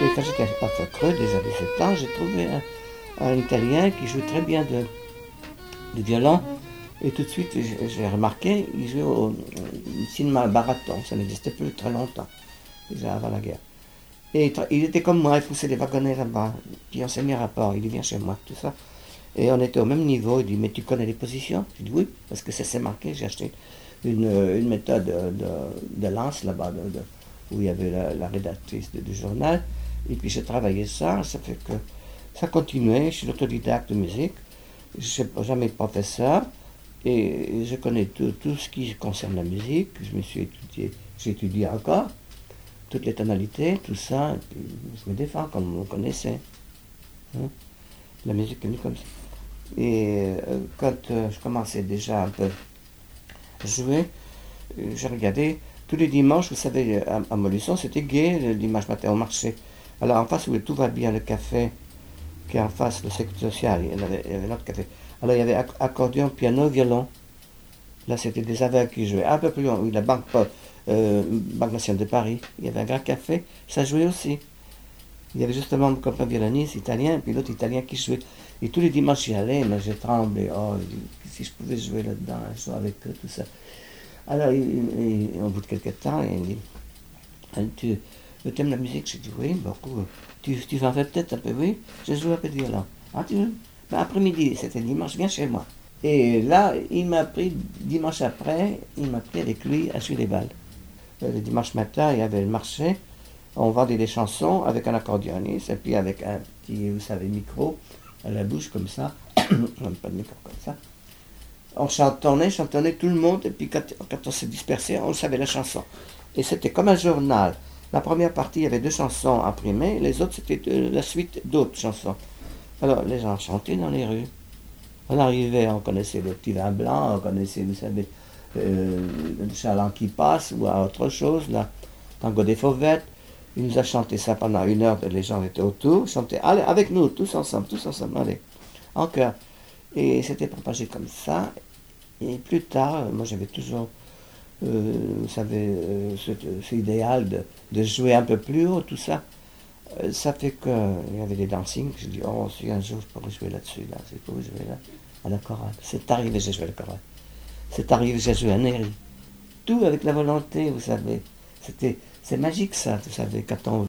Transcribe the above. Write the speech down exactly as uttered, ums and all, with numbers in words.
Et quand j'étais à Creux, déjà à dix-sept ans, j'ai trouvé un, un Italien qui jouait très bien de, de violon. Et tout de suite, j'ai, j'ai remarqué, il jouait au, au cinéma Baraton, ça n'existait plus très longtemps, déjà avant la guerre. Et il, il était comme moi, il poussait des wagonnets là-bas, qui enseignait rapport, il vient chez moi, tout ça. Et on était au même niveau, il dit, mais tu connais les positions? Je dis oui, parce que ça s'est marqué, j'ai acheté une, une méthode de, de, de Lens là-bas, de, de, où il y avait la, la rédactrice de, du journal, et puis j'ai travaillé ça, ça fait que ça continuait, je suis autodidacte de musique, je n'ai jamais de professeur, et je connais tout, tout ce qui concerne la musique, je me suis étudié, j'ai étudié encore, toutes les tonalités, tout ça, et puis je me défends comme on connaissait. Hein? La musique est venue comme ça. Et euh, quand euh, je commençais déjà un peu à jouer, euh, je regardais tous les dimanches, vous savez, à, à Montluçon, c'était gai le dimanche matin au marché. Alors en face où tout va bien, le café, qui est en face, le secteur social, il y avait, il y avait notre café. Alors il y avait acc- accordéon, piano, violon. Là, c'était des aveugles qui jouaient. Un peu plus loin, oui, la Banque, euh, Banque nationale de Paris, il y avait un grand café, ça jouait aussi. Il y avait justement mon copain violoniste italien, puis l'autre italien qui jouait. Et tous les dimanches, j'y allais, mais j'ai tremblé. Oh, si je pouvais jouer là-dedans, jouer avec eux, tout ça. Alors, il, il, au bout de quelques temps, il me dit, tu aimes la musique? J'ai dit, oui, beaucoup. Tu, tu en fais peut-être un peu? Oui, je joue un peu de violon. Ah, tu veux? Ben, après-midi, c'était dimanche, viens chez moi. Et là, il m'a pris, dimanche après, il m'a pris avec lui à Suy-les-Balles. Le dimanche matin, il y avait le marché. On vendait des chansons avec un accordéoniste et puis avec un petit, vous savez, micro à la bouche comme ça. On n'a pas de micro comme ça. On chantonnait, chantonnait tout le monde et puis quand, quand on s'est dispersé, on savait la chanson. Et c'était comme un journal. La première partie, il y avait deux chansons imprimées, les autres, c'était la suite d'autres chansons. Alors, les gens chantaient dans les rues. On arrivait, on connaissait le petit vin blanc, on connaissait, vous savez, euh, le chaland qui passe ou autre chose, là, Tango des Fauvettes. Il nous a chanté ça pendant une heure, les gens étaient autour, chantaient, allez, avec nous, tous ensemble, tous ensemble, allez, en chœur. Et c'était propagé comme ça. Et plus tard, moi j'avais toujours, euh, vous savez, euh, cet, cet idéal de, de jouer un peu plus haut, tout ça. Euh, ça fait qu'il y avait des dancings, je dis, oh, si un jour je pourrais jouer là-dessus, là, c'est pour jouer là, à la chorale. C'est arrivé, j'ai joué à la chorale. C'est arrivé, j'ai joué à Néry. Tout avec la volonté, vous savez. C'était, c'est magique ça, vous savez, quand on